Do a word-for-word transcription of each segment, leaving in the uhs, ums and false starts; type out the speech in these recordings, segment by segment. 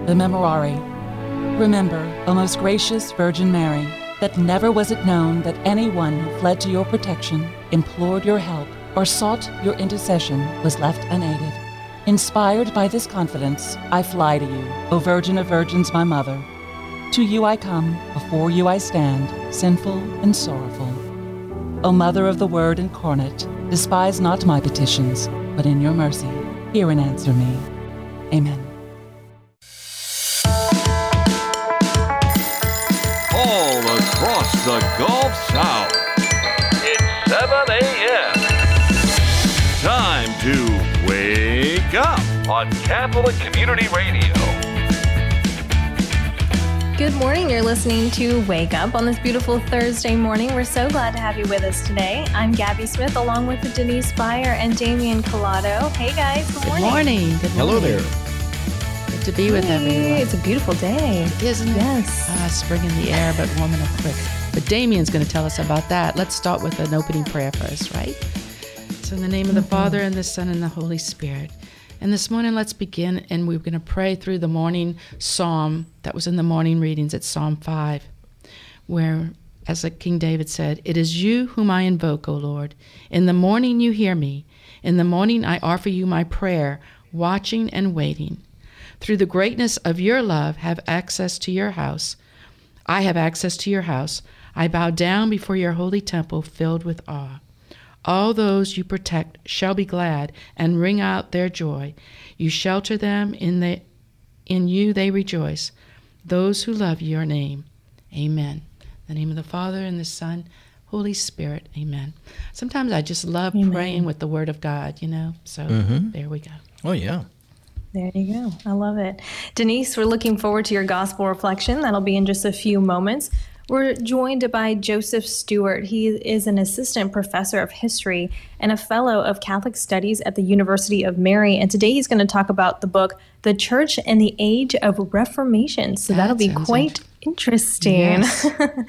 the Memorare. Remember, O most gracious Virgin Mary, that never was it known that anyone who fled to your protection, implored your help, or sought your intercession was left unaided. Inspired by this confidence, I fly to you, O Virgin of Virgins, my Mother. To you I come, before you I stand, sinful and sorrowful. O Mother of the Word incarnate, despise not my petitions, but in your mercy, hear and answer me. Amen. All across the Gulf South, it's seven a.m. Time to wake up on Catholic Community Radio. Good morning. You're listening to Wake Up on this beautiful Thursday morning. We're so glad to have you with us today. I'm Gabby Smith, along with Denise Byer and Damian Collado. Hey, guys. Good morning. Good morning. Good morning. Hello there. Good to be with Hey, everyone. It's a beautiful day. Isn't it? Yes. Ah, spring in the air, but warming up quick. But Damian's going to tell us about that. Let's start with an opening prayer first, right? So in the name of the mm-hmm. Father, and the Son, and the Holy Spirit. And this morning, let's begin, and we're going to pray through the morning psalm that was in the morning readings at Psalm five, where, as King David said, "It is you whom I invoke, O Lord. In the morning you hear me. In the morning I offer you my prayer, watching and waiting. Through the greatness of your love, have access to your house. I have access to your house. I bow down before your holy temple, filled with awe. All those you protect shall be glad and ring out their joy. You shelter them, in the in you they rejoice. Those who love your name. Amen." In the name of the Father, and the Son, Holy Spirit. Amen. Sometimes I just love Amen. Praying with the Word of God, you know. So mm-hmm. there we go. Oh, yeah. There you go. I love it. Denise, we're looking forward to your gospel reflection. That'll be in just a few moments. We're joined by Joseph Stewart. He is an assistant professor of history and a fellow of Catholic Studies at the University of Mary. And today he's going to talk about the book, The Church in the Age of Reformation. So that that'll be quite interesting. Yes.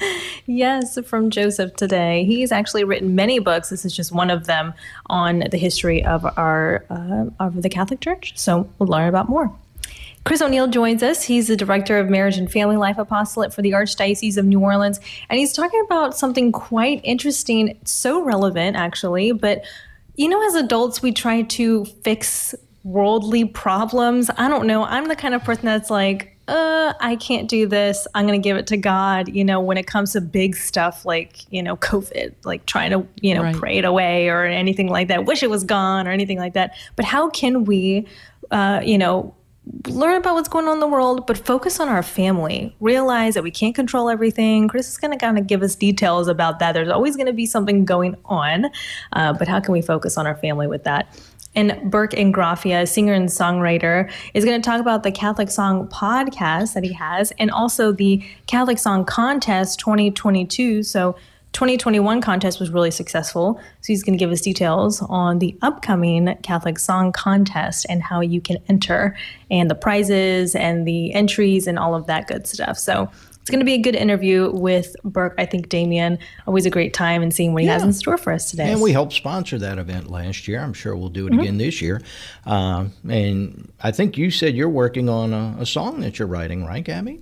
Yes, from Joseph today. He's actually written many books. This is just one of them on the history of our uh, of the Catholic Church. So we'll learn about more. Chris O'Neill joins us. He's the Director of Marriage and Family Life Apostolate for the Archdiocese of New Orleans. And he's talking about something quite interesting, so relevant, actually. But, you know, as adults, we try to fix worldly problems. I don't know. I'm the kind of person that's like, uh, I can't do this. I'm going to give it to God. You know, when it comes to big stuff like, you know, COVID, like trying to, you know, right. pray it away or anything like that. Wish it was gone or anything like that. But how can we, uh, you know, learn about what's going on in the world, but focus on our family. Realize that we can't control everything. Chris is going to kind of give us details about that. There's always going to be something going on, uh, but how can we focus on our family with that? And Burke Ingraffia, a singer and songwriter, is going to talk about the Catholic Song podcast that he has, and also the Catholic Song Contest twenty twenty-two. So twenty twenty-one contest was really successful. So he's going to give us details on the upcoming Catholic Song Contest and how you can enter and the prizes and the entries and all of that good stuff. So it's going to be a good interview with Burke. I think Damian, always a great time and seeing what he yeah. has in store for us today. And we helped sponsor that event last year. I'm sure we'll do it mm-hmm. again this year. Uh, and I think you said you're working on a, a song that you're writing, right, Gabby?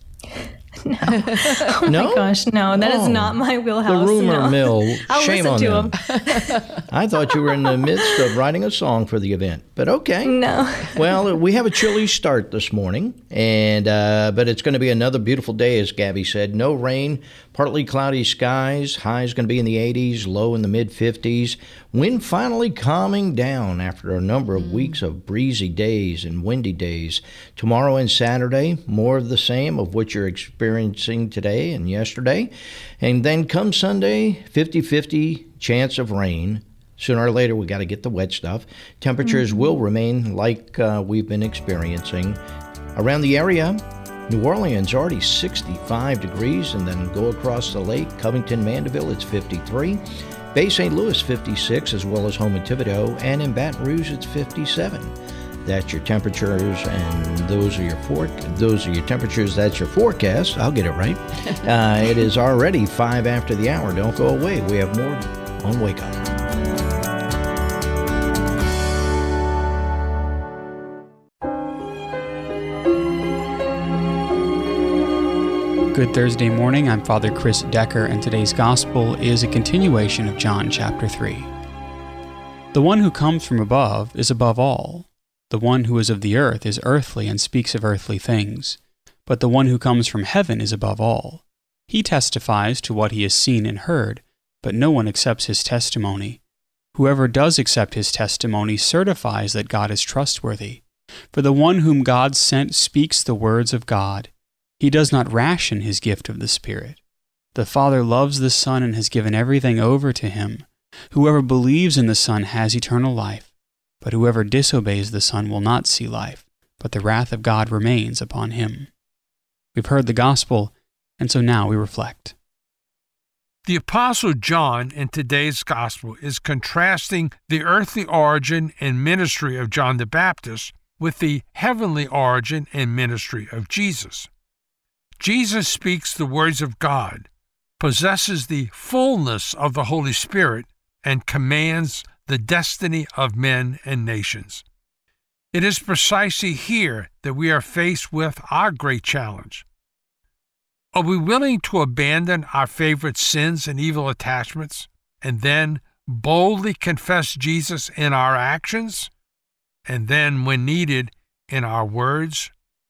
No. Oh no? my gosh, no. That oh. is not my wheelhouse. The rumor no. mill. I'll Shame listen on to them. Him. I thought you were in the midst of writing a song for the event, but okay. No. Well, we have a chilly start this morning, and uh, but it's going to be another beautiful day, as Gabby said. No rain, partly cloudy skies. High is going to be in the eighties, low in the mid fifties. Wind finally calming down after a number of mm. weeks of breezy days and windy days. Tomorrow and Saturday, more of the same of what you're experiencing today and yesterday. And then come Sunday, fifty-fifty chance of rain. Sooner or later, we got to get the wet stuff. Temperatures mm-hmm. will remain like uh, we've been experiencing. Around the area, New Orleans already sixty-five degrees, and then go across the lake. Covington, Mandeville, it's fifty-three. Bay Saint Louis, fifty-six, as well as home in Thibodaux. And in Baton Rouge, it's fifty-seven. That's your temperatures, and those are your for- those are your temperatures. That's your forecast. I'll get it right. Uh, it is already five after the hour. Don't go away. We have more on Wake Up. Good Thursday morning. I'm Father Chris Decker, and today's Gospel is a continuation of John chapter three. The one who comes from above is above all. The one who is of the earth is earthly and speaks of earthly things. But the one who comes from heaven is above all. He testifies to what he has seen and heard, but no one accepts his testimony. Whoever does accept his testimony certifies that God is trustworthy. For the one whom God sent speaks the words of God. He does not ration his gift of the Spirit. The Father loves the Son and has given everything over to him. Whoever believes in the Son has eternal life, but whoever disobeys the Son will not see life, but the wrath of God remains upon him. We've heard the Gospel, and so now we reflect. The Apostle John in today's Gospel is contrasting the earthly origin and ministry of John the Baptist with the heavenly origin and ministry of Jesus. Jesus speaks the words of God, possesses the fullness of the Holy Spirit, and commands the destiny of men and nations. It is precisely here that we are faced with our great challenge. Are we willing to abandon our favorite sins and evil attachments and then boldly confess Jesus in our actions and then, when needed, in our words?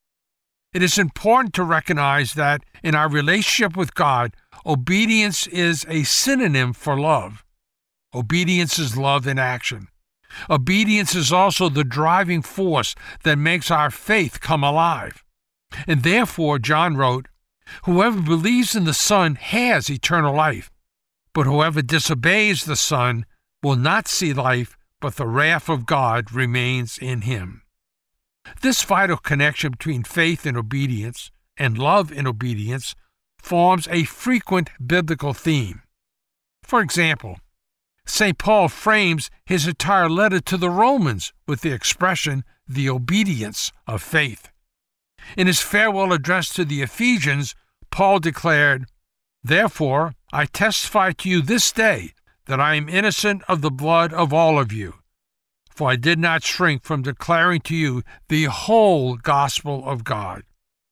It is important to recognize that in our relationship with God, obedience is a synonym for love. Obedience is love in action. Obedience is also the driving force that makes our faith come alive. And therefore, John wrote, "Whoever believes in the Son has eternal life, but whoever disobeys the Son will not see life, but the wrath of God remains in him." This vital connection between faith and obedience and love and obedience forms a frequent biblical theme. For example, Saint Paul frames his entire letter to the Romans with the expression, the obedience of faith. In his farewell address to the Ephesians, Paul declared, "Therefore, I testify to you this day that I am innocent of the blood of all of you. For I did not shrink from declaring to you the whole gospel of God."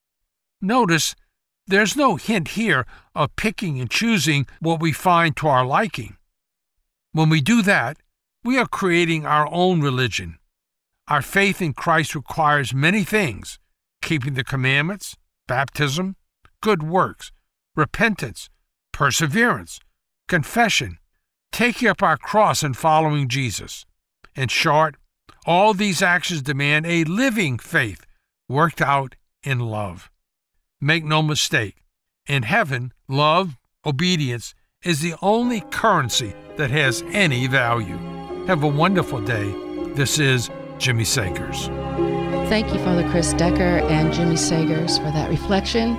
Notice, there's no hint here of picking and choosing what we find to our liking. When we do that, we are creating our own religion. Our faith in Christ requires many things: keeping the commandments, baptism, good works, repentance, perseverance, confession, taking up our cross and following Jesus. In short, all these actions demand a living faith worked out in love. Make no mistake, in heaven, love, obedience, is the only currency that has any value. Have a wonderful day. This is Jimmy Sagers. Thank you, Father Chris Decker and Jimmy Sagers, for that reflection.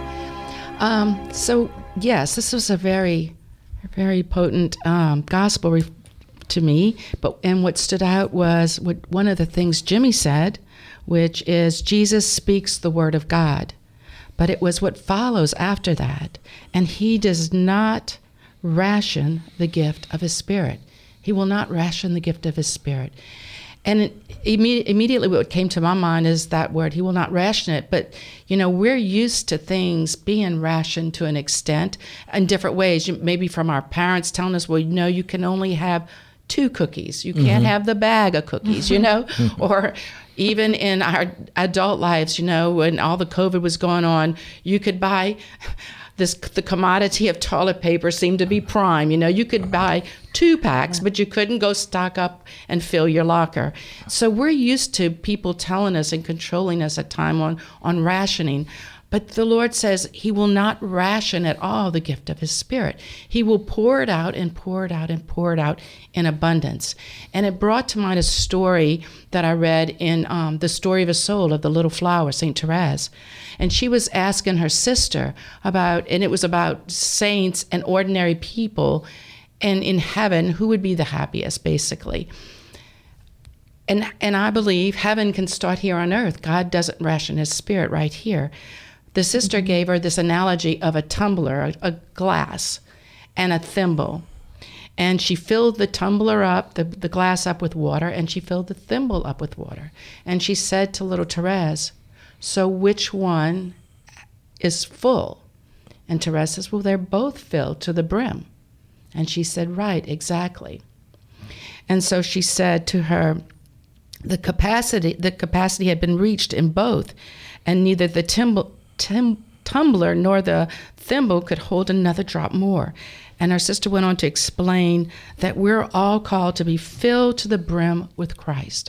Um, so, yes, this was a very, very potent um, gospel re- to me. But and what stood out was what one of the things Jimmy said, which is Jesus speaks the word of God. But it was what follows after that. And he does not ration the gift of his Spirit. He will not ration the gift of his Spirit. And it, imme- immediately what came to my mind is that word, he will not ration it. But, you know, we're used to things being rationed to an extent in different ways. Maybe from our parents telling us, well, you know, you can only have two cookies. You can't mm-hmm. have the bag of cookies, you know, or even in our adult lives, you know, when all the COVID was going on, you could buy this, the commodity of toilet paper seemed to be prime. You know, you could buy two packs, but you couldn't go stock up and fill your locker. So we're used to people telling us and controlling us at time on, on rationing. But the Lord says he will not ration at all the gift of his Spirit. He will pour it out and pour it out and pour it out in abundance. And it brought to mind a story that I read in um, The Story of a Soul of the Little Flower, Saint Therese. And she was asking her sister about, and it was about saints and ordinary people, and in heaven, who would be the happiest, basically. And, and I believe heaven can start here on earth. God doesn't ration his Spirit right here. The sister gave her this analogy of a tumbler, a, a glass, and a thimble. And she filled the tumbler up, the, the glass up with water, and she filled the thimble up with water. And she said to little Therese, so which one is full? And Teresa says, well, they're both filled to the brim. And she said, right, exactly. And so she said to her, the capacity the capacity had been reached in both, and neither the timble, tim, tumbler nor the thimble could hold another drop more. And our sister went on to explain that we're all called to be filled to the brim with Christ.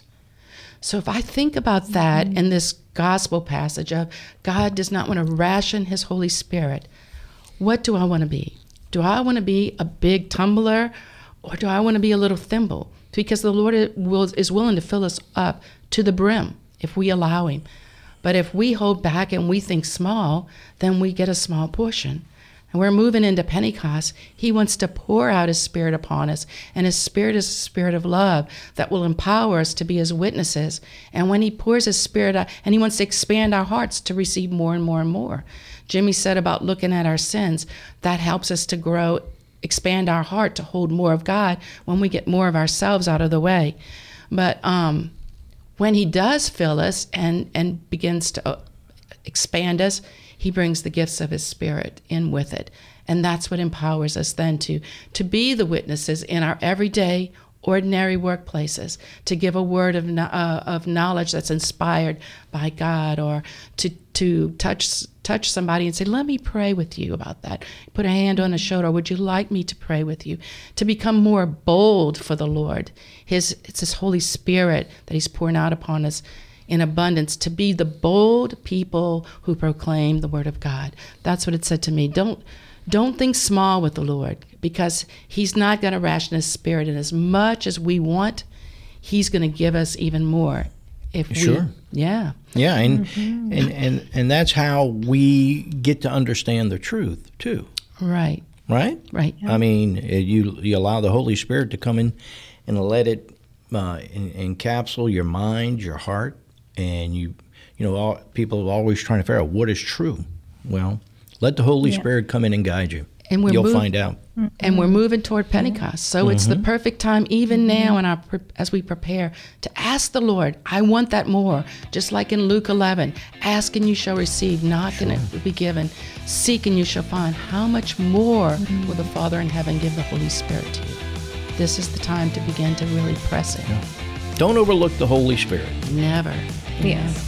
So if I think about that in this gospel passage of God does not want to ration his Holy Spirit, what do I want to be? Do I want to be a big tumbler, or do I want to be a little thimble? Because the Lord is willing to fill us up to the brim if we allow him. But if we hold back and we think small, then we get a small portion. And we're moving into Pentecost. He wants to pour out his Spirit upon us. And his Spirit is a spirit of love that will empower us to be his witnesses. And when he pours his Spirit out, and he wants to expand our hearts to receive more and more and more. Jimmy said about looking at our sins, that helps us to grow, expand our heart to hold more of God when we get more of ourselves out of the way. But um, when he does fill us and, and begins to uh, expand us, he brings the gifts of his Spirit in with it. And that's what empowers us then to, to be the witnesses in our everyday, ordinary workplaces, to give a word of uh, of knowledge that's inspired by God, or to to touch touch somebody and say, let me pray with you about that. Put a hand on the shoulder. Would you like me to pray with you? To become more bold for the Lord. His It's his Holy Spirit that he's pouring out upon us in abundance, to be the bold people who proclaim the word of God. That's what it said to me. Don't don't think small with the Lord, because he's not going to ration his Spirit. And as much as we want, he's going to give us even more. If we, sure. Yeah. Yeah, and, Mm-hmm. and and and that's how we get to understand the truth too. Right. Right. Right. I mean, you you allow the Holy Spirit to come in and let it uh, encapsulate your mind, your heart, and you you know all, people are always trying to figure out what is true. Well, let the Holy Yeah. Spirit come in and guide you. And we're You'll move- find out. And we're moving toward Pentecost. So it's the perfect time, even now in our pre- as we prepare, to ask the Lord, I want that more. Just like in Luke eleven, ask and you shall receive, knock and it will be given, seek and you shall find. How much more will the Father in heaven give the Holy Spirit to you? This is the time to begin to really press it. Don't overlook the Holy Spirit. Never. Yes.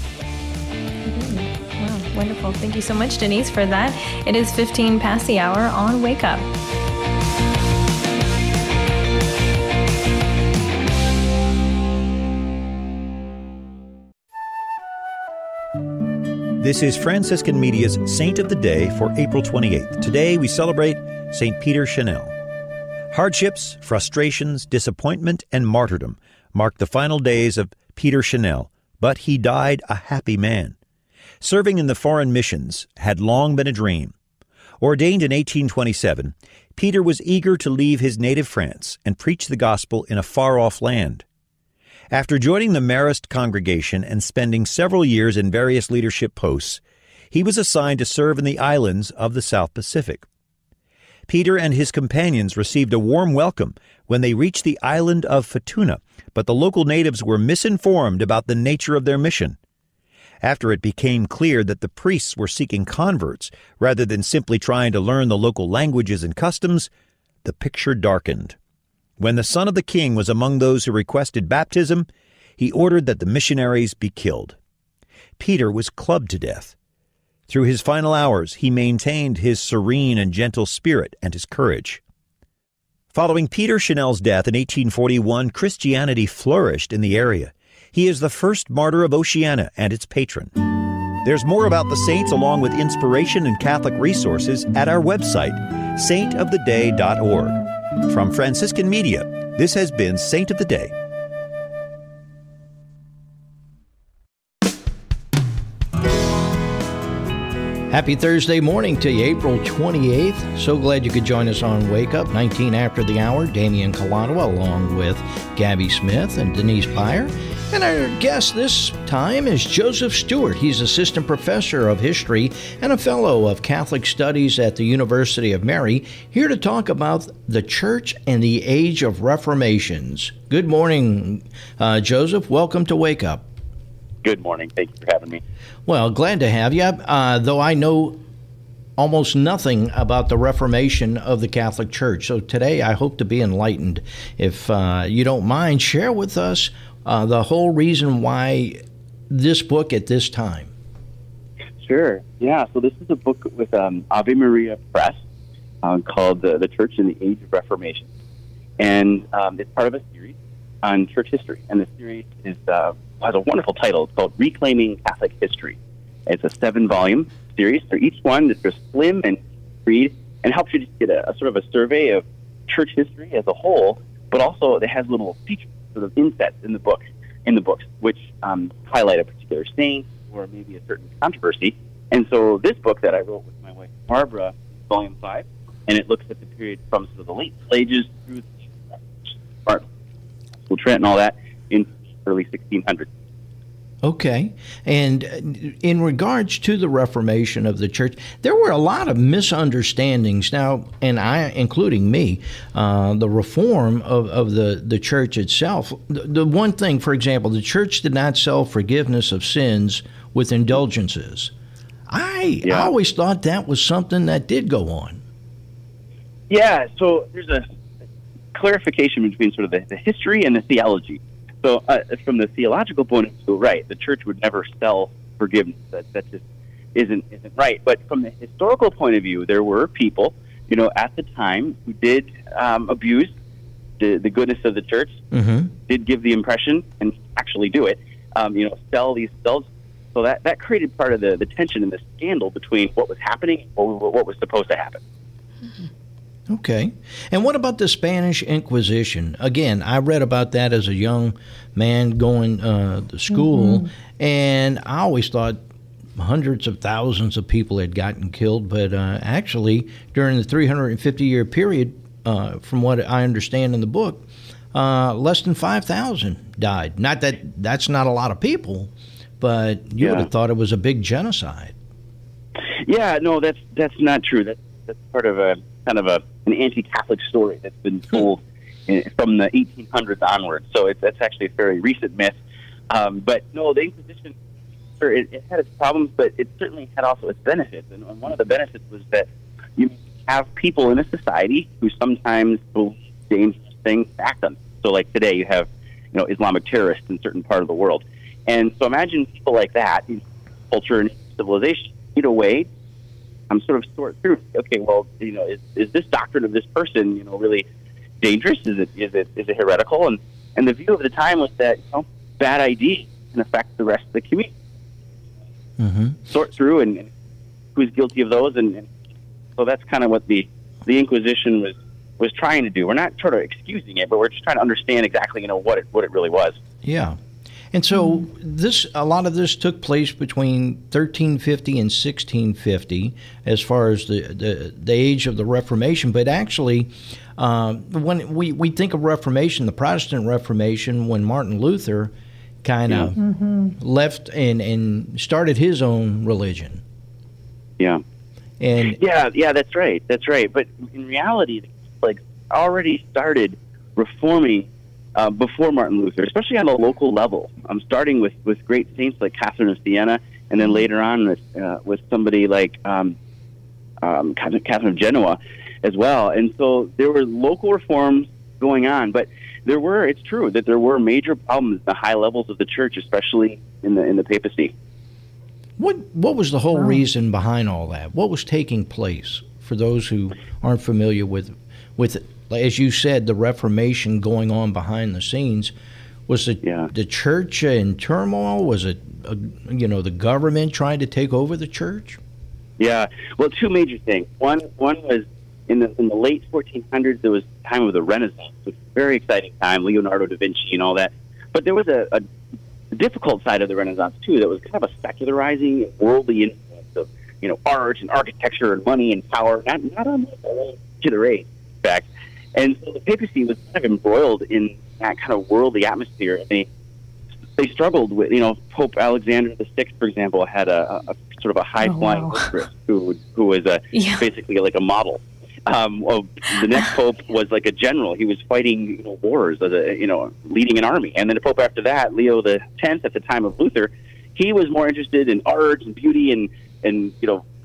Wow, wonderful. Thank you so much, Denise, for that. It is fifteen past the hour on Wake Up. This is Franciscan Media's Saint of the Day for April twenty-eighth. Today we celebrate Saint Peter Chanel. Hardships, frustrations, disappointment, and martyrdom marked the final days of Peter Chanel, but he died a happy man. Serving in the foreign missions had long been a dream. Ordained in eighteen twenty-seven, Peter was eager to leave his native France and preach the gospel in a far-off land. After joining the Marist congregation and spending several years in various leadership posts, he was assigned to serve in the islands of the South Pacific. Peter and his companions received a warm welcome when they reached the island of Futuna, but the local natives were misinformed about the nature of their mission. After it became clear that the priests were seeking converts rather than simply trying to learn the local languages and customs, the picture darkened. When the son of the king was among those who requested baptism, he ordered that the missionaries be killed. Peter was clubbed to death. Through his final hours, he maintained his serene and gentle spirit and his courage. Following Peter Chanel's death in eighteen forty-one, Christianity flourished in the area. He is the first martyr of Oceania and its patron. There's more about the saints along with inspiration and Catholic resources at our website, saint of the day dot org. From Franciscan Media, this has been Saint of the Day. Happy Thursday morning to you, April twenty-eighth. So glad you could join us on Wake Up, nineteen after the hour. Damian Kaladawa along with Gabby Smith and Denise Pyer. And our guest this time is Joseph Stewart. He's Assistant Professor of History and a Fellow of Catholic Studies at the University of Mary, here to talk about the Church and the Age of Reformations. Good morning, uh, Joseph. Welcome to Wake Up. Good morning. Thank you for having me. Well, glad to have you. Uh, though I know almost nothing about the Reformation of the Catholic Church. So today I hope to be enlightened. If uh, you don't mind, share with us uh, the whole reason why this book at this time. Sure. Yeah. So this is a book with um, Ave Maria Press uh, called the, the Church in the Age of Reformation. And um, it's part of a series on church history. And the series is uh, has a wonderful title. It's called Reclaiming Catholic History. It's a seven-volume series. So each one is just slim and read and helps you just get a, a sort of a survey of church history as a whole, but also it has little features, sort of insets in the book, in the books, which um, highlight a particular saint or maybe a certain controversy. And so this book that I wrote with my wife Barbara, volume five, and it looks at the period from sort of the late Middle Ages through Martin Trent and all that in early sixteen hundreds. Okay. And in regards to the Reformation of the Church, there were a lot of misunderstandings now, and I, including me, uh, the reform of, of the, the Church itself. The, the one thing, for example, the Church did not sell forgiveness of sins with indulgences. I, yeah. I always thought that was something that did go on. Yeah, so there's a clarification between sort of the, the history and the theology. So uh, from the theological point of view, right, the church would never sell forgiveness. That, that just isn't isn't right. But from the historical point of view, there were people, you know, at the time who did um, abuse the, the goodness of the church, mm-hmm. did give the impression, and actually do it, um, you know, sell these selves. So that, that created part of the, the tension and the scandal between what was happening and what, what was supposed to happen. Mm-hmm. Okay. And what about the Spanish Inquisition? Again, I read about that as a young man going uh, to school, mm-hmm. and I always thought hundreds of thousands of people had gotten killed, but uh, actually, during the three hundred fifty year period, uh, from what I understand in the book, uh, less than five thousand died. Not that that's not a lot of people, but you yeah. would have thought it was a big genocide. Yeah, no, that's that's not true. That's, that's part of a kind of a an anti-Catholic story that's been told in, from the eighteen hundreds onward. So it's, that's actually a very recent myth. Um, but no, the Inquisition, sure, it, it had its problems, but it certainly had also its benefits. And, and one of the benefits was that you have people in a society who sometimes believe dangerous things act on them. So like today you have, you know, Islamic terrorists in certain part of the world. And so imagine people like that in culture and civilization need a way I'm sort of sort through. Okay, well, you know, is is this doctrine of this person, you know, really dangerous? Is it is it is it heretical? And and the view of the time was that, you know, bad ideas can affect the rest of the community. Mm-hmm. Sort through and, and who's guilty of those, and, and so that's kind of what the the Inquisition was was trying to do. We're not sort of excusing it, but we're just trying to understand exactly, you know, what it what it really was. Yeah. And so this, a lot of this took place between thirteen fifty and sixteen fifty, as far as the, the, the age of the Reformation. But actually, um, when we, we think of Reformation, the Protestant Reformation, when Martin Luther kind of yeah. mm-hmm. left and, and started his own religion. Yeah. And yeah, yeah, that's right. That's right. But in reality, the Catholics already started reforming Uh, before Martin Luther, especially on a local level. I'm starting with, with great saints like Catherine of Siena, and then later on with uh, with somebody like um, um, Catherine of Genoa as well. And so there were local reforms going on, but there were, it's true, that there were major problems at the high levels of the church, especially in the in the papacy. What what was the whole wow. reason behind all that? What was taking place for those who aren't familiar with with it? As you said, the Reformation going on behind the scenes. Was it yeah. the church in turmoil? Was it, uh, you know, the government trying to take over the church? Yeah, well, two major things. One one was in the in the late fourteen hundreds, there was the time of the Renaissance, which was a very exciting time, Leonardo da Vinci and all that. But there was a, a difficult side of the Renaissance, too, that was kind of a secularizing, worldly influence of, you know, art and architecture and money and power, not, not on to the race, in fact. And so the papacy was kind of embroiled in that kind of worldly atmosphere. And they they struggled with, you know, Pope Alexander the Sixth, for example, had a, a, a sort of a high-flying oh, wow. mistress who who was a yeah. basically like a model. Um, well, the next pope was like a general. He was fighting, you know, wars, as a, you know, leading an army. And then the pope after that, Leo the Tenth, at the time of Luther, he was more interested in art and beauty and and you know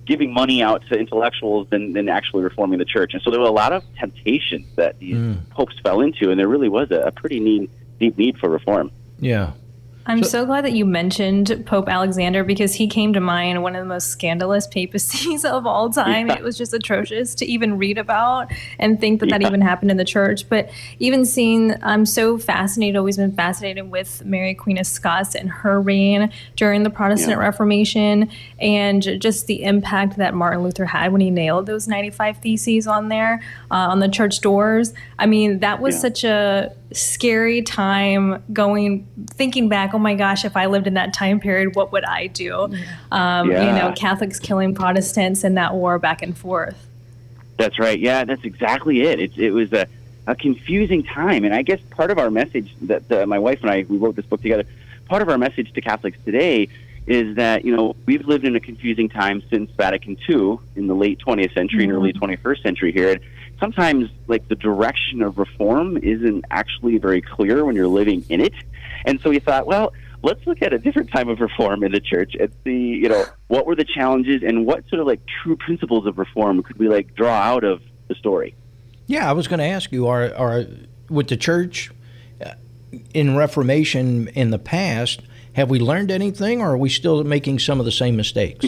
giving money out to intellectuals than, than actually reforming the church. And so there were a lot of temptations that these mm. popes fell into, and there really was a, a pretty neat, deep need for reform. Yeah. I'm So- so glad that you mentioned Pope Alexander, because he came to mind one of the most scandalous papacies of all time. Yeah. It was just atrocious to even read about and think that that Yeah. even happened in the church. But even seeing, I'm so fascinated, always been fascinated with Mary Queen of Scots and her reign during the Protestant Yeah. Reformation, and just the impact that Martin Luther had when he nailed those ninety-five theses on there, uh, on the church doors. I mean, that was Yeah. such a scary time going, thinking back, oh my gosh, if I lived in that time period, what would I do? Um, Yeah. You know, Catholics killing Protestants and that war back and forth. That's right. Yeah, that's exactly it. It, it was a, a confusing time. And I guess part of our message that uh, my wife and I, we wrote this book together, part of our message to Catholics today is that, you know, we've lived in a confusing time since Vatican Two in the late twentieth century and early twenty-first century here. And sometimes, like, the direction of reform isn't actually very clear when you're living in it. And so we thought, well, let's look at a different time of reform in the church and see, you know, what were the challenges and what sort of, like, true principles of reform could we, like, draw out of the story. Yeah, I was going to ask you, are, are with the church uh, in Reformation in the past, have we learned anything, or are we still making some of the same mistakes?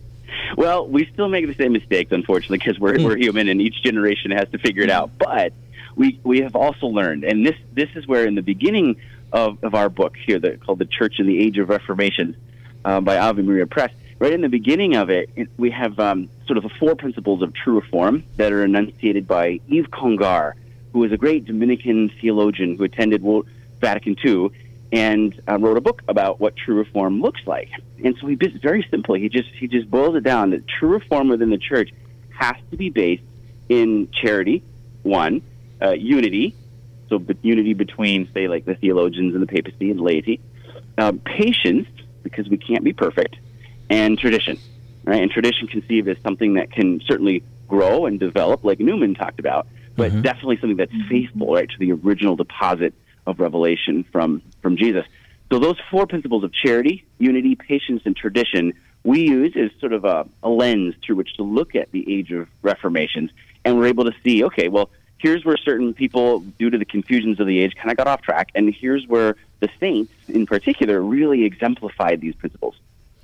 Well, we still make the same mistakes, unfortunately, because we're, we're human and each generation has to figure it out. But we we have also learned, and this this is where in the beginning of, of our book here, that called The Church in the Age of Reformation uh, by Ave Maria Press, right in the beginning of it, it we have um, sort of the four principles of true reform that are enunciated by Yves Congar, who was a great Dominican theologian who attended Vatican Two and uh, wrote a book about what true reform looks like. And so he just, very simply, he just he just boils it down that true reform within the church has to be based in charity, one, uh, unity, so but unity between, say, like the theologians and the papacy and laity, uh, patience, because we can't be perfect, and tradition, right? And tradition conceived as something that can certainly grow and develop, like Newman talked about, but Mhm. definitely something that's faithful, right, to the original deposit of revelation from, from Jesus. So those four principles of charity, unity, patience, and tradition we use as sort of a, a lens through which to look at the age of reformations. And we're able to see, okay, well, here's where certain people, due to the confusions of the age, kind of got off track. And here's where the saints, in particular, really exemplified these principles.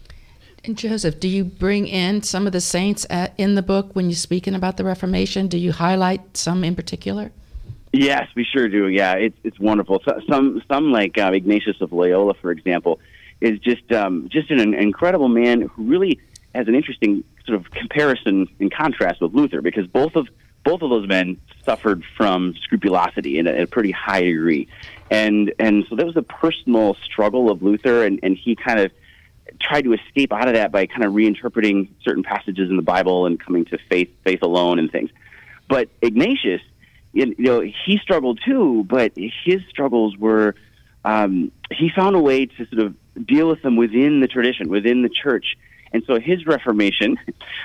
And Joseph, do you bring in some of the saints at, in the book when you're speaking about the Reformation? Do you highlight some in particular? Yes, we sure do. Yeah, it's it's wonderful. So, some some like uh, Ignatius of Loyola, for example, is just um, just an incredible man who really has an interesting sort of comparison and contrast with Luther, because both of both of those men suffered from scrupulosity in a, a pretty high degree, and and so that was a personal struggle of Luther, and, and he kind of tried to escape out of that by kind of reinterpreting certain passages in the Bible and coming to faith faith alone and things. But Ignatius, you know, he struggled too, but his struggles were, um, he found a way to sort of deal with them within the tradition, within the church. And so his Reformation,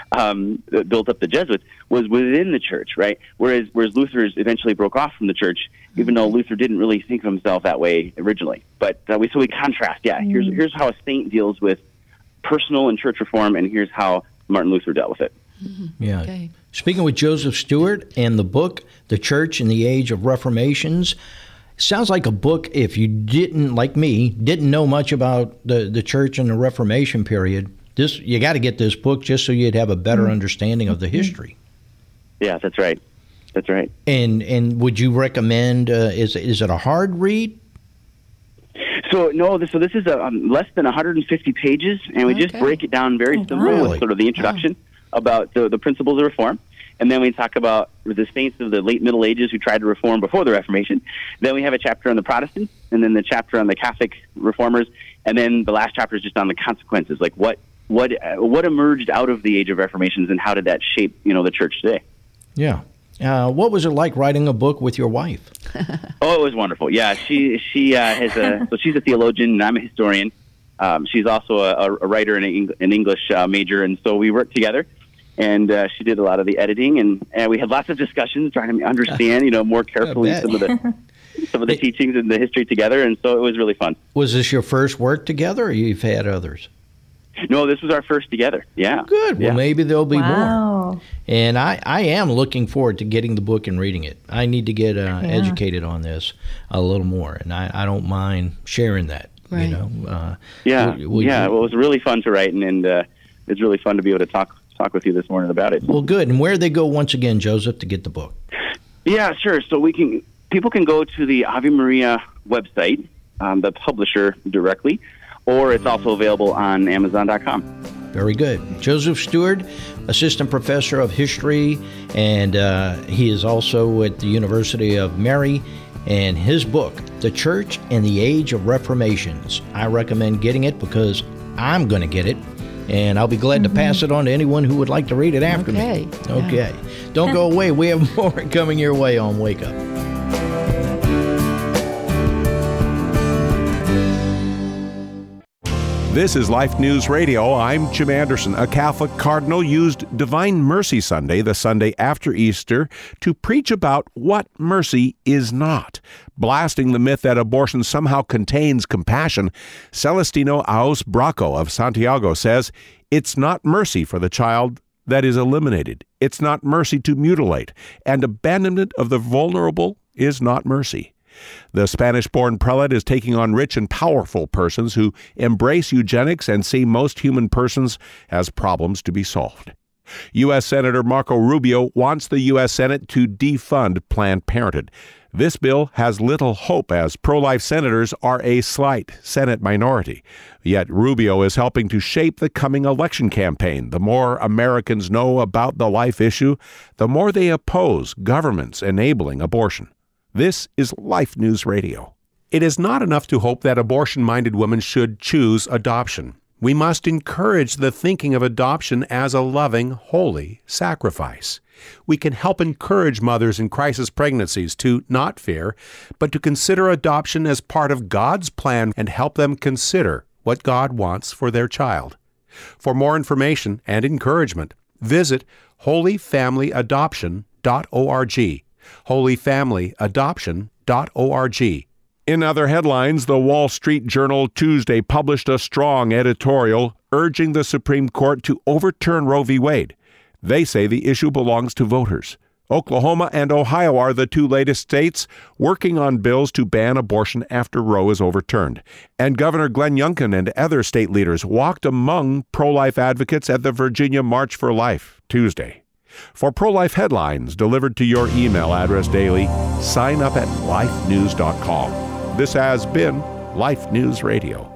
um, that built up the Jesuits, was within the church, right? Whereas, whereas Luther eventually broke off from the church, even though Luther didn't really think of himself that way originally. But uh, we, so we contrast, yeah, here's, here's how a saint deals with personal and church reform, and here's how Martin Luther dealt with it. Mm-hmm. Yeah. Okay. Speaking with Joseph Stewart and the book, The Church in the Age of Reformations, sounds like a book, if you didn't, like me, didn't know much about the, the church and the Reformation period, this you got to get this book just so you'd have a better mm-hmm. understanding of the history. Yeah, that's right. That's right. And and would you recommend, uh, is, is it a hard read? So no, this, so this is a, um, less than one hundred fifty pages, and we Okay. just break it down very Oh, simply really? with sort of the introduction about the, the principles of reform. And then we talk about the saints of the late Middle Ages who tried to reform before the Reformation. Then we have a chapter on the Protestants, and then the chapter on the Catholic reformers, and then the last chapter is just on the consequences, like what what uh, what emerged out of the Age of Reformations and how did that shape, you know, the church today. Yeah. Uh, what was it like writing a book with your wife? Oh, it was wonderful. Yeah, she she uh, has a so she's a theologian and I'm a historian. Um, she's also a, a writer and an, an English uh, major, and so we worked together. And uh, she did a lot of the editing, and, and we had lots of discussions trying to understand, you know, more carefully some of the some of the teachings and the history together. And so it was really fun. Was this your first work together, or you've had others? No, this was our first together. Yeah. Good. Well, yeah. maybe there'll be wow. more. And I, I am looking forward to getting the book and reading it. I need to get uh, yeah. educated on this a little more, and I, I don't mind sharing that. Right. You know. Uh, yeah. we, we, yeah. Well, it was really fun to write, and, and uh, it's really fun to be able to talk talk with you this morning about it. Well, good. And where do they go once again, Joseph, to get the book? Yeah, sure. So we can people can go to the Ave Maria website, um, the publisher directly, or it's also available on Amazon dot com. Very good. Joseph Stewart, Assistant Professor of History, and uh, he is also at the University of Mary, and his book, The Church and the Age of Reformations. I recommend getting it because I'm going to get it, and I'll be glad mm-hmm. to pass it on to anyone who would like to read it after okay. me. Okay. Yeah. Don't go away. We have more coming your way on Wake Up. This is Life News Radio. I'm Jim Anderson. A Catholic cardinal used Divine Mercy Sunday, the Sunday after Easter, to preach about what mercy is not. Blasting the myth that abortion somehow contains compassion, Celestino Aos Braco of Santiago says, it's not mercy for the child that is eliminated. It's not mercy to mutilate. And abandonment of the vulnerable is not mercy. The Spanish-born prelate is taking on rich and powerful persons who embrace eugenics and see most human persons as problems to be solved. U S Senator Marco Rubio wants the U S Senate to defund Planned Parenthood. This bill has little hope as pro-life senators are a slight Senate minority. Yet Rubio is helping to shape the coming election campaign. The more Americans know about the life issue, the more they oppose governments enabling abortion. This is Life News Radio. It is not enough to hope that abortion-minded women should choose adoption. We must encourage the thinking of adoption as a loving, holy sacrifice. We can help encourage mothers in crisis pregnancies to not fear, but to consider adoption as part of God's plan and help them consider what God wants for their child. For more information and encouragement, visit holy family adoption dot org. holy family adoption dot org. In other headlines, the Wall Street Journal Tuesday published a strong editorial urging the Supreme Court to overturn Roe v. Wade. They say the issue belongs to voters. Oklahoma and Ohio are the two latest states working on bills to ban abortion after Roe is overturned. And Governor Glenn Youngkin and other state leaders walked among pro-life advocates at the Virginia March for Life Tuesday. For pro-life headlines delivered to your email address daily, sign up at life news dot com. This has been Life News Radio.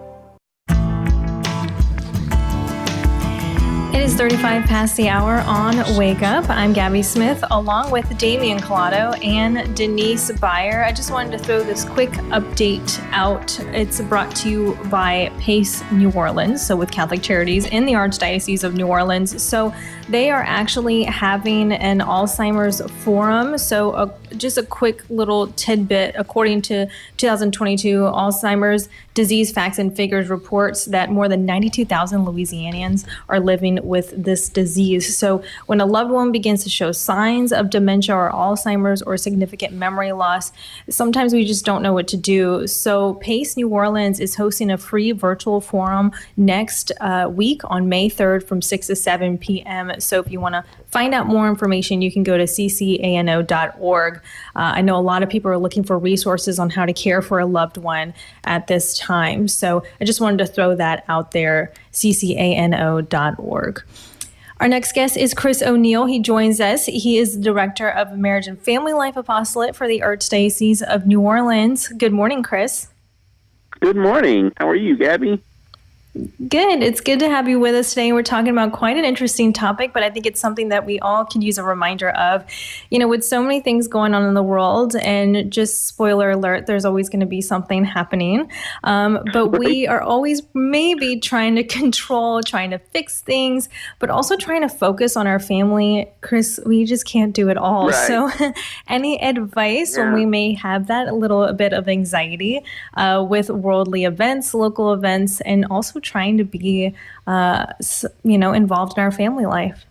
It is thirty-five past the hour on Wake Up. I'm Gabby Smith, along with Damian Collado and Denise Beyer. I just wanted to throw this quick update out. It's brought to you by Pace New Orleans, so with Catholic Charities in the Archdiocese of New Orleans. So they are actually having an Alzheimer's forum. So a, just a quick little tidbit. According to two thousand twenty-two Alzheimer's Disease Facts and Figures reports that more than ninety-two thousand Louisianians are living with this disease. So when a loved one begins to show signs of dementia or Alzheimer's or significant memory loss, sometimes we just don't know what to do. So Pace New Orleans is hosting a free virtual forum next uh, week on May third from six to seven p.m. So if you want to find out more information, you can go to c c a n o dot org. Uh, I know a lot of people are looking for resources on how to care for a loved one at this time. So I just wanted to throw that out there, c c a n o dot org. Our next guest is Chris O'Neill. He joins us. He is the Director of Marriage and Family Life Apostolate for the Archdiocese of New Orleans. Good morning, Chris. Good morning. How are you, Gabby? Good. It's good to have you with us today. We're talking about quite an interesting topic, but I think it's something that we all can use a reminder of. You know, with so many things going on in the world, and just spoiler alert, there's always going to be something happening. Um, but we are always maybe trying to control, trying to fix things, but also trying to focus on our family. Chris, we just can't do it all. Right. So any advice yeah. when we may have that little bit of anxiety uh, with worldly events, local events, and also trying to be, uh, you know, involved in our family life?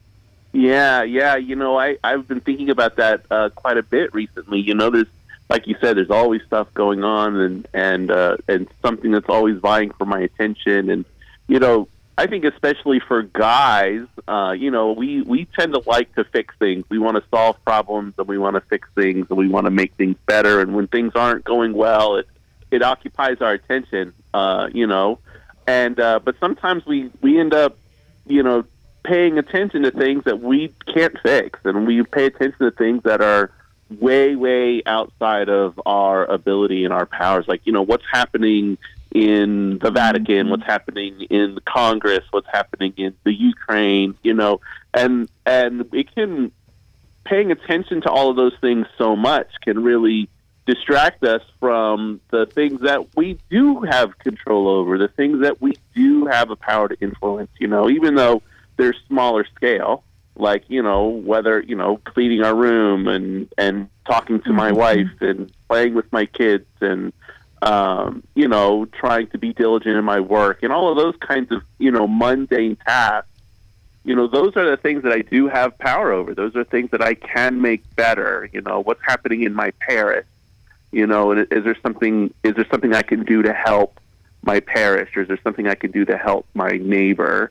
Yeah, yeah. You know, I, I've been thinking about that uh, quite a bit recently. You know, there's, like you said, there's always stuff going on and, and, uh, and something that's always vying for my attention. And, you know, I think especially for guys, uh, you know, we, we tend to like to fix things. We want to solve problems, and we want to fix things, and we want to make things better. And when things aren't going well, it it occupies our attention, uh, you know. And uh, but sometimes we, we end up, you know, paying attention to things that we can't fix, and we pay attention to things that are way, way outside of our ability and our powers. Like, you know, what's happening in the Vatican, what's happening in Congress, what's happening in the Ukraine, you know, and and it can, paying attention to all of those things so much can really distract us from the things that we do have control over, the things that we do have a power to influence, you know, even though they're smaller scale, like, you know, whether, you know, cleaning our room and, and talking to my wife and playing with my kids and, um, you know, trying to be diligent in my work and all of those kinds of, you know, mundane tasks. You know, those are the things that I do have power over. Those are things that I can make better. You know, what's happening in my parish? You know, is there something, is there something I can do to help my parish, or is there something I can do to help my neighbor?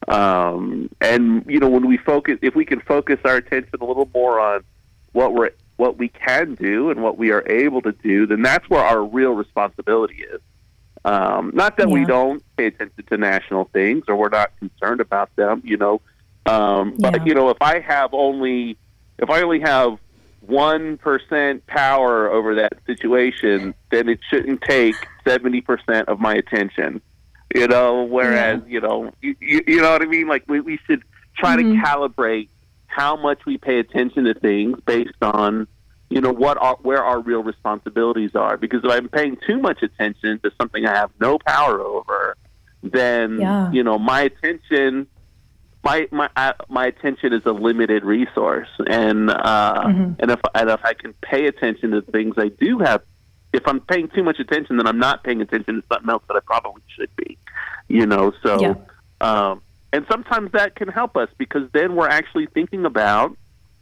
Um, and, you know, when we focus, if we can focus our attention a little more on what we're, what we can do and what we are able to do, then that's where our real responsibility is. Um, not that yeah. we don't pay attention to national things or we're not concerned about them, you know, um, but, yeah. you know, if I have only, if I only have one percent power over that situation, then it shouldn't take seventy percent of my attention. You know, whereas, yeah. you know, you, you know what I mean? Like, we, we should try mm-hmm. to calibrate how much we pay attention to things based on, you know, what our, where our real responsibilities are. Because if I'm paying too much attention to something I have no power over, then, yeah. you know, my attention, my my uh, my attention is a limited resource. And, uh, mm-hmm. and, if, and if I can pay attention to things I do have, if I'm paying too much attention, then I'm not paying attention to something else that I probably should be, you know. So, yeah. um, and sometimes that can help us, because then we're actually thinking about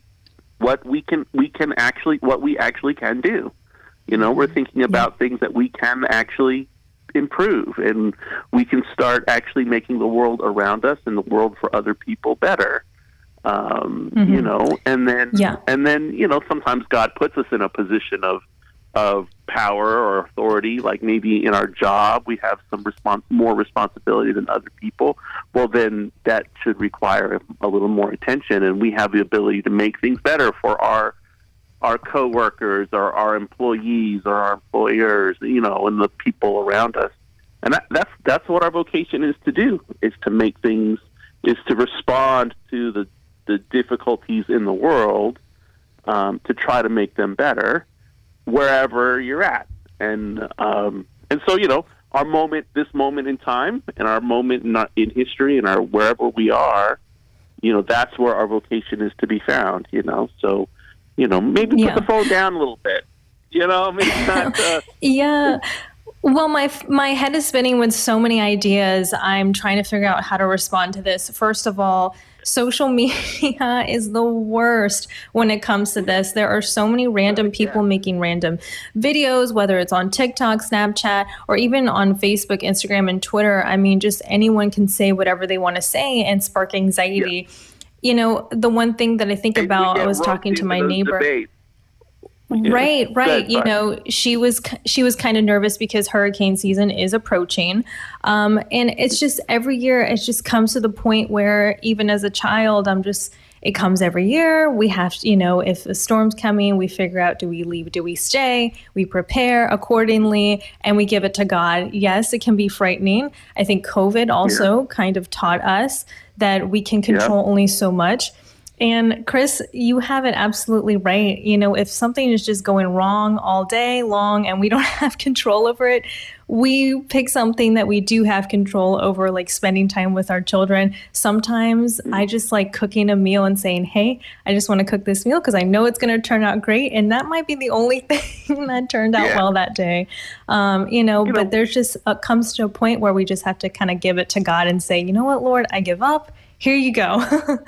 what we can we can actually what we actually can do. You know, we're thinking about yeah. things that we can actually improve, and we can start actually making the world around us and the world for other people better. Um, mm-hmm. You know, and then yeah. and then you know, sometimes God puts us in a position of. of power or authority, like maybe in our job we have some respons- more responsibility than other people. Well, then that should require a little more attention, and we have the ability to make things better for our our coworkers or our employees or our employers, you know, and the people around us. And that, that's that's what our vocation is to do, is to make things, is to respond to the, the difficulties in the world, um, to try to make them better wherever you're at. And um, and so, you know, our moment, this moment in time, and our moment in, our, in history, and our wherever we are, you know, that's where our vocation is to be found, you know. So, you know, maybe yeah. put the phone down a little bit, you know, maybe not. Uh, yeah. Well, my my head is spinning with so many ideas. I'm trying to figure out how to respond to this. First of all, social media is the worst when it comes to this. There are so many random people making random videos, whether it's on TikTok, Snapchat, or even on Facebook, Instagram, and Twitter. I mean, just anyone can say whatever they want to say and spark anxiety. Yeah. You know, the one thing that I think and about, I was talking to my neighbor. Debates. Right, right. You know, she was she was kind of nervous because hurricane season is approaching. Um, and it's just every year it just comes to the point where even as a child, I'm just, it comes every year. We have to, you know, if a storm's coming, we figure out, do we leave, do we stay? We prepare accordingly, and we give it to God. Yes, it can be frightening. I think COVID also yeah. kind of taught us that we can control yeah. only so much. And Chris, you have it absolutely right. You know, if something is just going wrong all day long and we don't have control over it, we pick something that we do have control over, like spending time with our children. Sometimes I just like cooking a meal and saying, hey, I just want to cook this meal because I know it's going to turn out great. And that might be the only thing that turned out yeah. well that day. Um, you know, you but know, there's just uh, comes to a point where we just have to kind of give it to God and say, you know what, Lord, I give up. Here you go.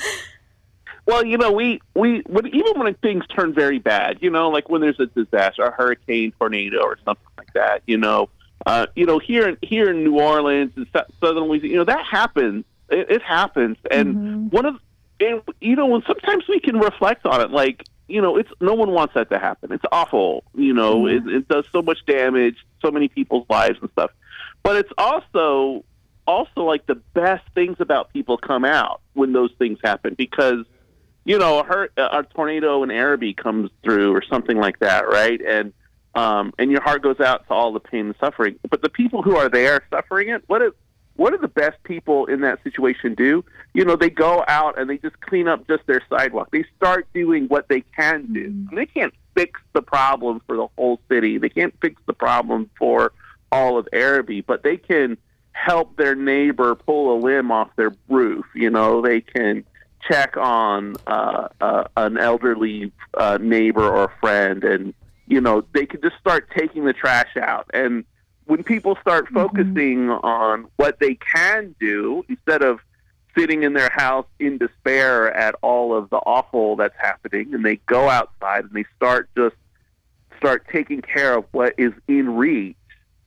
Well, you know, we, we when, even when things turn very bad, you know, like when there's a disaster, a hurricane, tornado, or something like that, you know, Uh, you know, here in here in New Orleans and Southern Louisiana, you know, that happens. It, it happens, and mm-hmm. one of, and, you know, when sometimes we can reflect on it, like, you know, it's no one wants that to happen. It's awful. You know, mm-hmm. it, it does so much damage, so many people's lives and stuff. But it's also also like the best things about people come out when those things happen, because, you know, a, hurt, a tornado in Araby comes through or something like that, right? And um, and your heart goes out to all the pain and suffering. But the people who are there suffering it, what is what do the best people in that situation do? You know, they go out and they just clean up just their sidewalk. They start doing what they can do. Mm-hmm. And they can't fix the problem for the whole city. They can't fix the problem for all of Araby, but they can help their neighbor pull a limb off their roof. You know, they can check on uh, uh, an elderly uh, neighbor or friend, and, you know, they can just start taking the trash out. And when people start focusing mm-hmm. on what they can do, instead of sitting in their house in despair at all of the awful that's happening, and they go outside and they start just start taking care of what is in reach,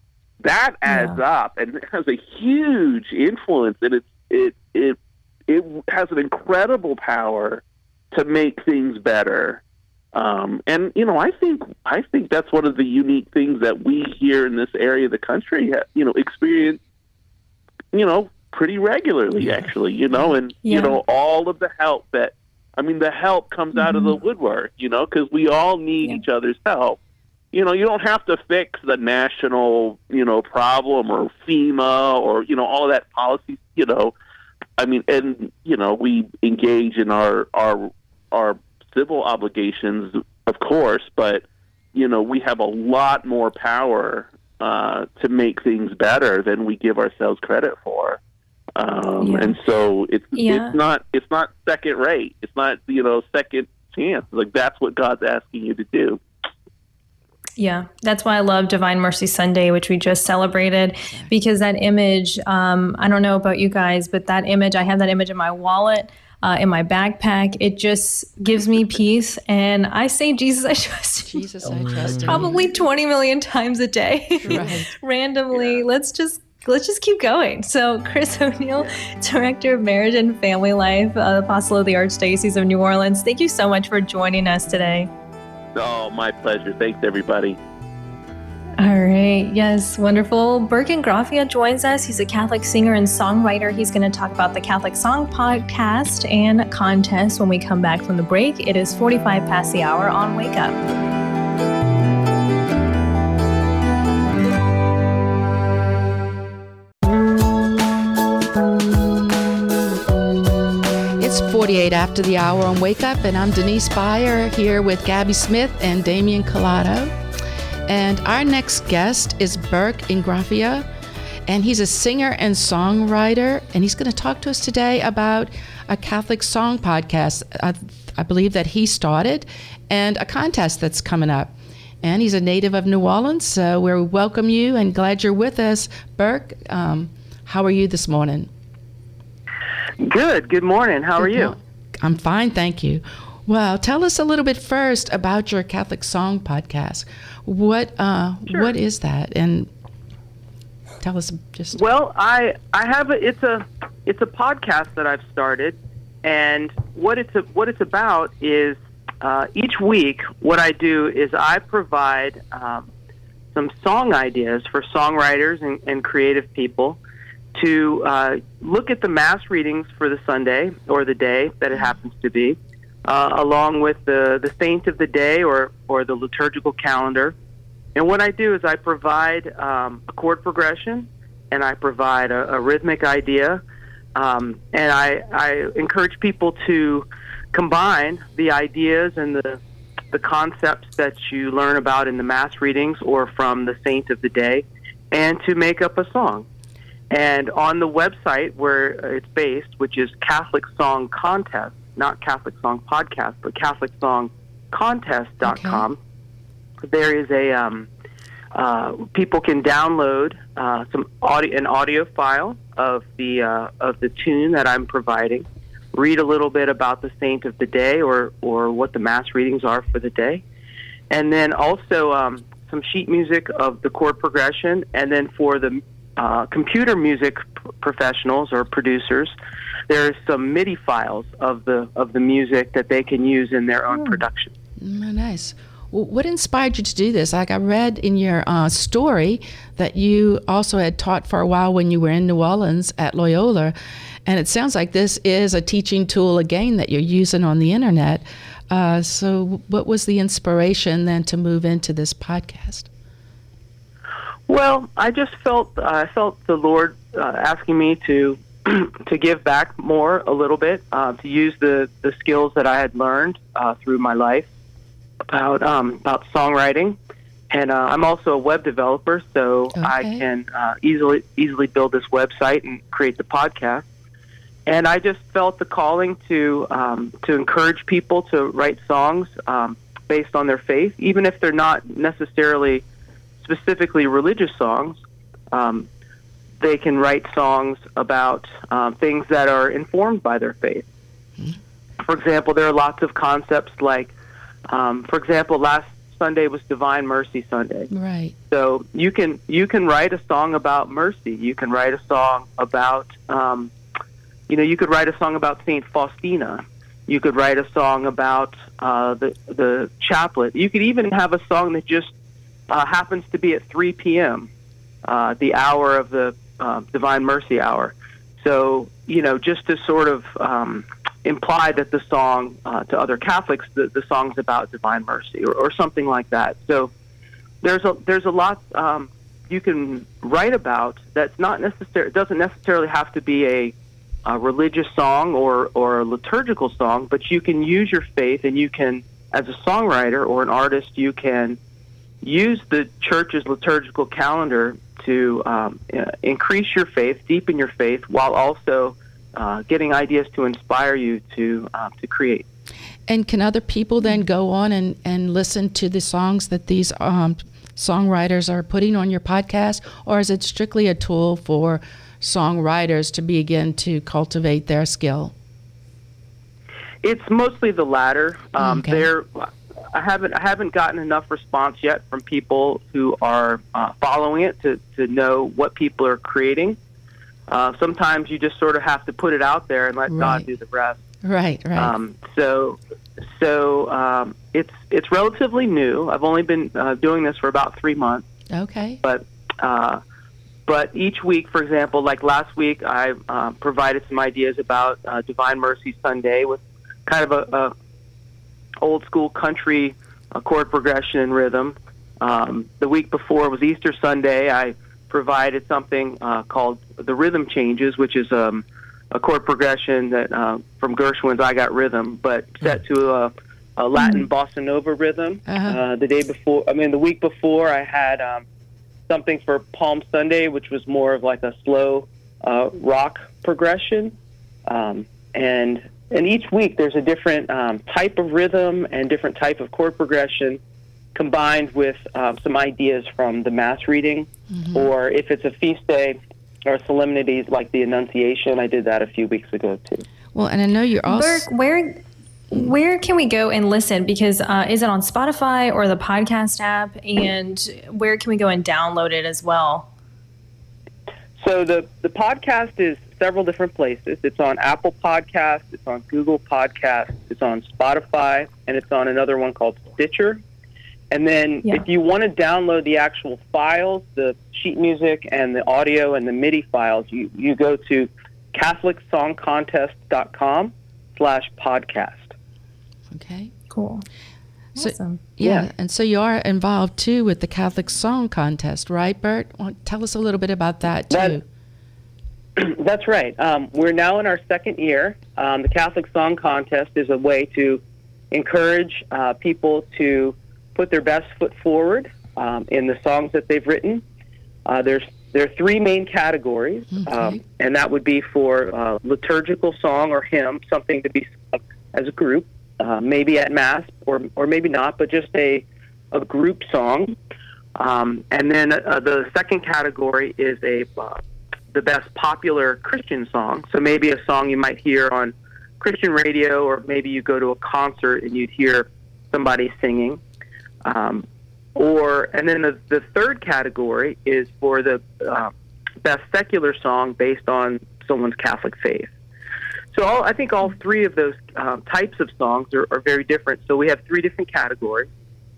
that adds yeah. up and it has a huge influence, and it it it it has an incredible power to make things better. Um, and you know, I think I think that's one of the unique things that we here in this area of the country, you know, experience, you know, pretty regularly, yeah. actually. You know, and yeah. you know, all of the help that I mean, the help comes mm-hmm. out of the woodwork. You know, because we all need yeah. each other's help. You know, you don't have to fix the national, you know, problem or FEMA or, you know, all of that policy, you know. I mean, and, you know, we engage in our, our, our civil obligations, of course, but, you know, we have a lot more power uh, to make things better than we give ourselves credit for. Um, yeah. And so it's, yeah. it's not, it's not second rate. It's not, you know, second chance. Like, that's what God's asking you to do. Yeah, that's why I love Divine Mercy Sunday, which we just celebrated, because that image, um, I don't know about you guys, but that image, I have that image in my wallet, uh, in my backpack. It just gives me peace. And I say, Jesus, I trust you. Jesus, I trust probably twenty million times a day, right. randomly. Yeah. Let's just Let's just keep going. So Chris O'Neill, Director of Marriage and Family Life, uh, Apostle of the Archdiocese of New Orleans, thank you so much for joining us today. Oh, my pleasure. Thanks, everybody. All right. Yes, wonderful. Burke Ingrafia joins us. He's a Catholic singer and songwriter. He's going to talk about the Catholic Song Podcast and contest when we come back from the break. It is forty-five past the hour on Wake Up. forty-eight after the hour on Wake Up, and I'm Denise Beyer here with Gabby Smith and Damian Collado. And our next guest is Burke Ingrafia, and he's a singer and songwriter, and he's going to talk to us today about a Catholic song podcast, I, I believe that he started, and a contest that's coming up. And he's a native of New Orleans, so we welcome you and glad you're with us. Burke, um, how are you this morning? Good. Good morning. How are you? I'm fine, thank you. Well, tell us a little bit first about your Catholic Song Podcast. What uh, sure. what is that? And tell us just. Well, I I have a, it's a it's a podcast that I've started, and what it's a, what it's about is uh, each week what I do is I provide um, some song ideas for songwriters and, and creative people to uh, look at the Mass readings for the Sunday or the day that it happens to be, uh, along with the, the saint of the day or, or the liturgical calendar. And what I do is I provide um, a chord progression, and I provide a, a rhythmic idea, um, and I, I encourage people to combine the ideas and the, the concepts that you learn about in the Mass readings or from the saint of the day, and to make up a song. And on the website where it's based, which is Catholic Song Contest, not Catholic Song Podcast, but Catholic Song Contest dot com, okay. there is a, um, uh, people can download uh, some audio, an audio file of the, uh, of the tune that I'm providing, read a little bit about the saint of the day or, or what the Mass readings are for the day, and then also um, some sheet music of the chord progression, and then for the uh, computer music p- professionals or producers, there's some MIDI files of the of the music that they can use in their own Oh. production. Mm, nice. Well, what inspired you to do this? Like I read in your uh, story that you also had taught for a while when you were in New Orleans at Loyola, and it sounds like this is a teaching tool again that you're using on the internet. Uh, so what was the inspiration then to move into this podcast? Well, I just felt I felt the Lord uh, asking me to to give back more a little bit, uh, to use the, the skills that I had learned uh, through my life about um, about songwriting, and uh, I'm also a web developer, so Okay. I can uh, easily easily build this website and create the podcast. And I just felt the calling to um, to encourage people to write songs um, based on their faith, even if they're not necessarily specifically religious songs. Um, they can write songs about um, things that are informed by their faith. For example, there are lots of concepts like, um, for example, last Sunday was Divine Mercy Sunday. Right. So you can you can write a song about mercy. You can write a song about, um, you know, you could write a song about Saint Faustina. You could write a song about uh, the the chaplet. You could even have a song that just uh, happens to be at three p.m., uh, the hour of the uh, Divine Mercy hour. So, you know, just to sort of um, imply that the song, uh, to other Catholics, the, the song's about Divine Mercy or, or something like that. So there's a there's a lot um, you can write about that's not necessary. It doesn't necessarily have to be a, a religious song or or a liturgical song, but you can use your faith, and you can, as a songwriter or an artist, you can use the church's liturgical calendar to um, increase your faith, deepen your faith, while also uh, getting ideas to inspire you to uh, to create. And can other people then go on and, and listen to the songs that these um, songwriters are putting on your podcast, or is it strictly a tool for songwriters to begin to cultivate their skill? It's mostly the latter. Um, Okay. There, I haven't I haven't gotten enough response yet from people who are uh, following it to, to know what people are creating. Uh, sometimes you just sort of have to put it out there and let Right. God do the rest. Right, right. Um, so, so um, it's it's relatively new. I've only been uh, doing this for about three months. Okay. But uh, but each week, for example, like last week, I uh, provided some ideas about uh, Divine Mercy Sunday with kind of a, a old school country uh, chord progression and rhythm. Um, the week before was Easter Sunday. I provided something uh, called the Rhythm Changes, which is um, a chord progression that uh, from Gershwin's I Got Rhythm, but set to a, a Latin bossa nova rhythm. Uh-huh. Uh, the day before, I mean, the week before, I had um, something for Palm Sunday, which was more of like a slow uh, rock progression. Um, and and each week there's a different um, type of rhythm and different type of chord progression combined with um, some ideas from the Mass reading. Mm-hmm. Or if it's a feast day or solemnities like the Annunciation, I did that a few weeks ago too. Well, and I know you're also... Burke, where where can we go and listen? Because uh, is it on Spotify or the podcast app? And where can we go and download it as well? So the, the podcast is several different places. It's on Apple Podcasts, it's on Google Podcasts, it's on Spotify, and it's on another one called Stitcher. And then Yeah. if you want to download the actual files, the sheet music and the audio and the MIDI files, you, you go to catholic song contest dot com slash podcast. Okay. Cool. So, Awesome. yeah, Yeah. and so you are involved too with the Catholic Song Contest, right, Bert? Well, tell us a little bit about that too. That- That's right. Um, we're now in our second year. Um, the Catholic Song Contest is a way to encourage uh, people to put their best foot forward um, in the songs that they've written. Uh, there's there are three main categories, Okay. um, and that would be for uh, liturgical song or hymn, something to be sung as a group, uh, maybe at Mass or or maybe not, but just a a group song. Um, and then uh, the second category is a uh, the best popular Christian song. So maybe a song you might hear on Christian radio, or maybe you go to a concert and you'd hear somebody singing. Um, or and then the, the third category is for the uh, best secular song based on someone's Catholic faith. So all, I think all three of those uh, types of songs are, are very different. So we have three different categories,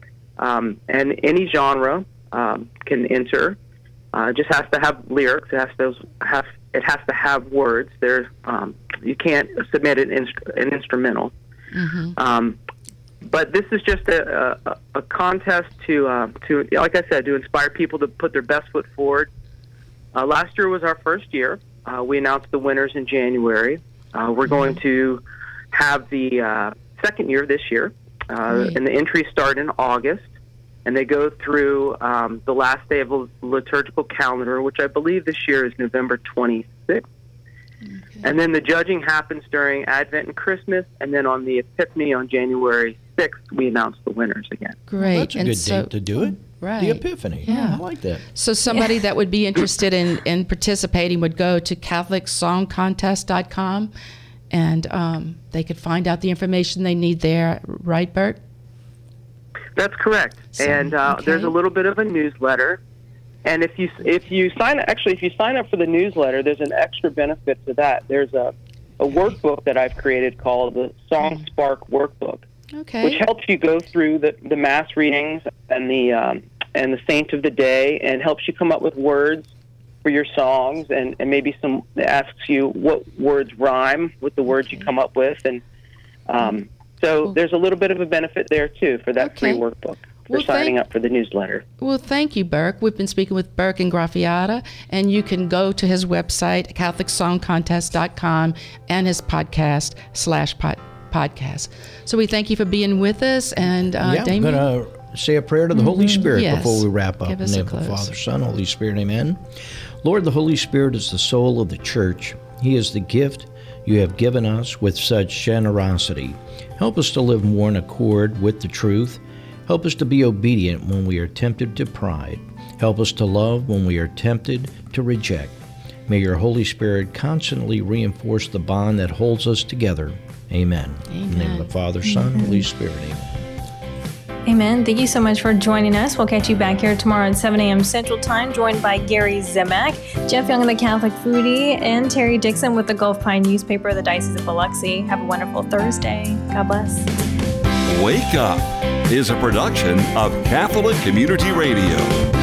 um, and any genre um, can enter. Uh, it just has to have lyrics. It has to have it has to have words. There's um, you can't submit an, inst- an instrumental. Mm-hmm. Um, but this is just a, a, a contest to uh, to like I said, to inspire people to put their best foot forward. Uh, last year was our first year. Uh, we announced the winners in January. Uh, we're going to have the uh, second year this year, uh, right. and the entries start in August, and they go through um, the last day of a liturgical calendar, which I believe this year is November twenty-sixth. Okay. And then the judging happens during Advent and Christmas, and then on the Epiphany on January sixth, we announce the winners again. Great. Well, that's a and good so, date to do it. Right. The Epiphany. Yeah. I like that. So somebody yeah. that would be interested in, in participating would go to Catholic Song Contest dot com, and um, they could find out the information they need there. Right, Bert? That's correct. So, and uh, okay. there's a little bit of a newsletter. And if you if you sign actually if you sign up for the newsletter, there's an extra benefit to that. There's a, a workbook that I've created called the Song Spark Workbook, okay. which helps you go through the, the Mass readings and the um, and the Saint of the Day, and helps you come up with words for your songs, and, and maybe some asks you what words rhyme with the words you come up with, and um, so cool. there's a little bit of a benefit there too for that okay. free workbook. For well, signing thank, up for the newsletter. Well, thank you, Burke. We've been speaking with Burke Ingraffiata, and you can go to his website, Catholic Song Contest dot com, and his podcast slash pod, podcast. So we thank you for being with us, and uh, yeah, Damien? I'm going to say a prayer to the mm-hmm. Holy Spirit yes. before we wrap up. Give In us the a name of the close. Father, Son, Holy Spirit, amen. Lord, the Holy Spirit is the soul of the church. He is the gift you have given us with such generosity. Help us to live more in accord with the truth. Help us to be obedient when we are tempted to pride. Help us to love when we are tempted to reject. May your Holy Spirit constantly reinforce the bond that holds us together. Amen. Amen. In the name of the Father, Son, Amen. Holy Spirit. Amen. Amen. Thank you so much for joining us. We'll catch you back here tomorrow at seven a.m. Central Time, joined by Gary Zimak, Jeff Young of the Catholic Foodie, and Terry Dixon with the Gulf Pine newspaper of the Diocese of Biloxi. Have a wonderful Thursday. God bless. Wake Up is a production of Catholic Community Radio.